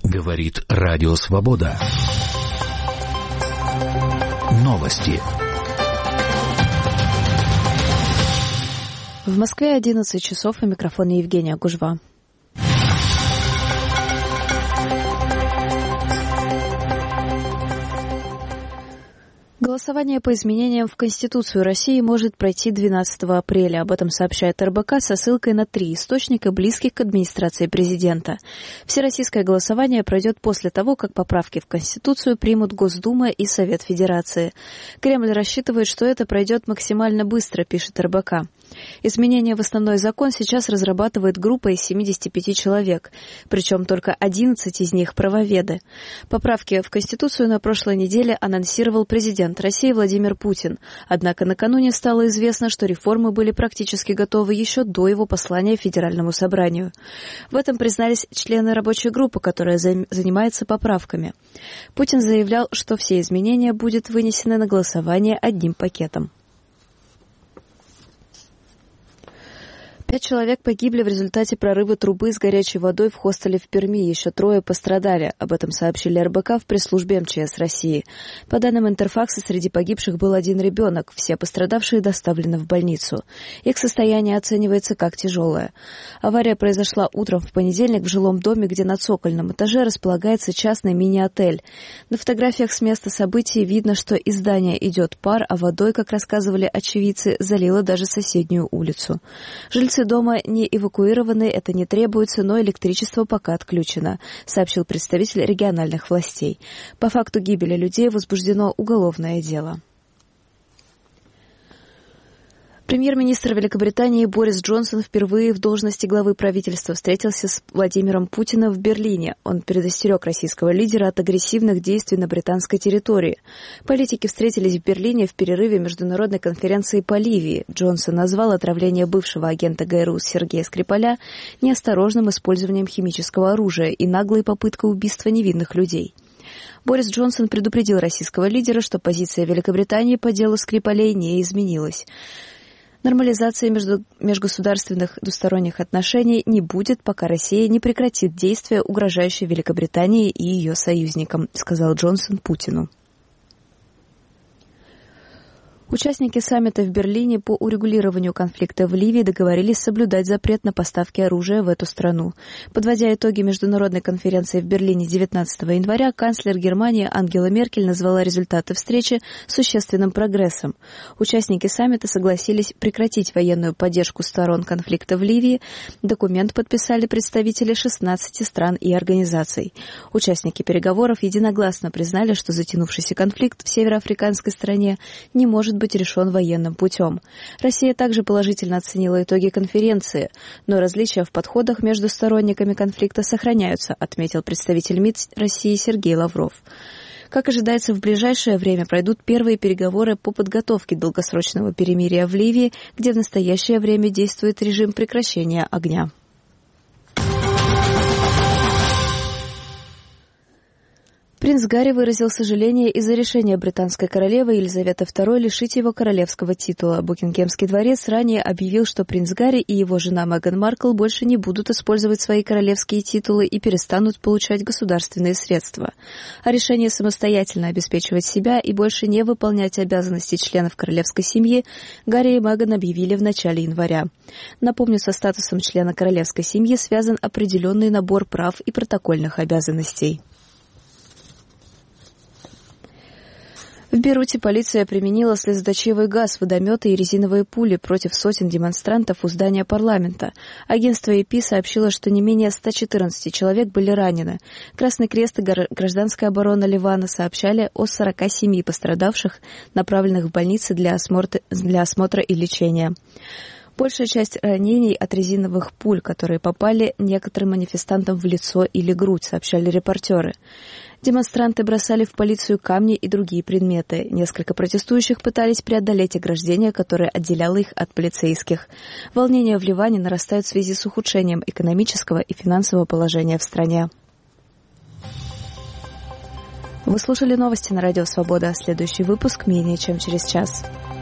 Говорит Радио Свобода. Новости. В Москве 11 часов, и микрофон Евгения Гужва. Голосование по изменениям в Конституцию России может пройти 12 апреля. Об этом сообщает РБК со ссылкой на 3 источника, близких к администрации президента. Всероссийское голосование пройдет после того, как поправки в Конституцию примут Госдума и Совет Федерации. Кремль рассчитывает, что это пройдет максимально быстро, пишет РБК. Изменения в основной закон сейчас разрабатывает группа из 75 человек, причем только 11 из них правоведы. Поправки в Конституцию на прошлой неделе анонсировал президент России Владимир Путин. Однако накануне стало известно, что реформы были практически готовы еще до его послания Федеральному собранию. В этом признались члены рабочей группы, которая занимается поправками. Путин заявлял, что все изменения будут вынесены на голосование одним пакетом. 5 человек погибли в результате прорыва трубы с горячей водой в хостеле в Перми. Еще 3 пострадали. Об этом сообщили РБК в пресс-службе МЧС России. По данным Интерфакса, среди погибших был 1 ребенок. Все пострадавшие доставлены в больницу. Их состояние оценивается как тяжелое. Авария произошла утром в понедельник в жилом доме, где на цокольном этаже располагается частный мини-отель. На фотографиях с места событий видно, что из здания идет пар, а водой, как рассказывали очевидцы, залило даже соседнюю улицу. Жильцы дома не эвакуированы, это не требуется, но электричество пока отключено, сообщил представитель региональных властей. По факту гибели людей возбуждено уголовное дело. Премьер-министр Великобритании Борис Джонсон впервые в должности главы правительства встретился с Владимиром Путиным в Берлине. Он предостерег российского лидера от агрессивных действий на британской территории. Политики встретились в Берлине в перерыве международной конференции по Ливии. Джонсон назвал отравление бывшего агента ГРУ Сергея Скрипаля неосторожным использованием химического оружия и наглой попыткой убийства невинных людей. Борис Джонсон предупредил российского лидера, что позиция Великобритании по делу Скрипалей не изменилась. Нормализации межгосударственных двусторонних отношений не будет, пока Россия не прекратит действия, угрожающие Великобритании и ее союзникам, сказал Джонсон Путину. Участники саммита в Берлине по урегулированию конфликта в Ливии договорились соблюдать запрет на поставки оружия в эту страну. Подводя итоги международной конференции в Берлине 19 января, канцлер Германии Ангела Меркель назвала результаты встречи существенным прогрессом. Участники саммита согласились прекратить военную поддержку сторон конфликта в Ливии. Документ подписали представители 16 стран и организаций. Участники переговоров единогласно признали, что затянувшийся конфликт в североафриканской стране не может быть решен военным путем. Россия также положительно оценила итоги конференции, но различия в подходах между сторонниками конфликта сохраняются, отметил представитель МИД России Сергей Лавров. Как ожидается, в ближайшее время пройдут первые переговоры по подготовке долгосрочного перемирия в Ливии, где в настоящее время действует режим прекращения огня. Принц Гарри выразил сожаление из-за решения британской королевы Елизаветы II лишить его королевского титула. Букингемский дворец ранее объявил, что принц Гарри и его жена Меган Маркл больше не будут использовать свои королевские титулы и перестанут получать государственные средства. А решение самостоятельно обеспечивать себя и больше не выполнять обязанности членов королевской семьи Гарри и Меган объявили в начале января. Напомню, со статусом члена королевской семьи связан определенный набор прав и протокольных обязанностей. В Бейруте полиция применила слезоточивый газ, водометы и резиновые пули против сотен демонстрантов у здания парламента. Агентство AP сообщило, что не менее 114 человек были ранены. Красный Крест и гражданская оборона Ливана сообщали о 47 пострадавших, направленных в больницы для осмотра и лечения. Большая часть ранений от резиновых пуль, которые попали некоторым манифестантам в лицо или грудь, сообщали репортеры. Демонстранты бросали в полицию камни и другие предметы. Несколько протестующих пытались преодолеть ограждение, которое отделяло их от полицейских. Волнения в Ливане нарастают в связи с ухудшением экономического и финансового положения в стране. Вы слушали новости на Радио Свобода. Следующий выпуск менее чем через час.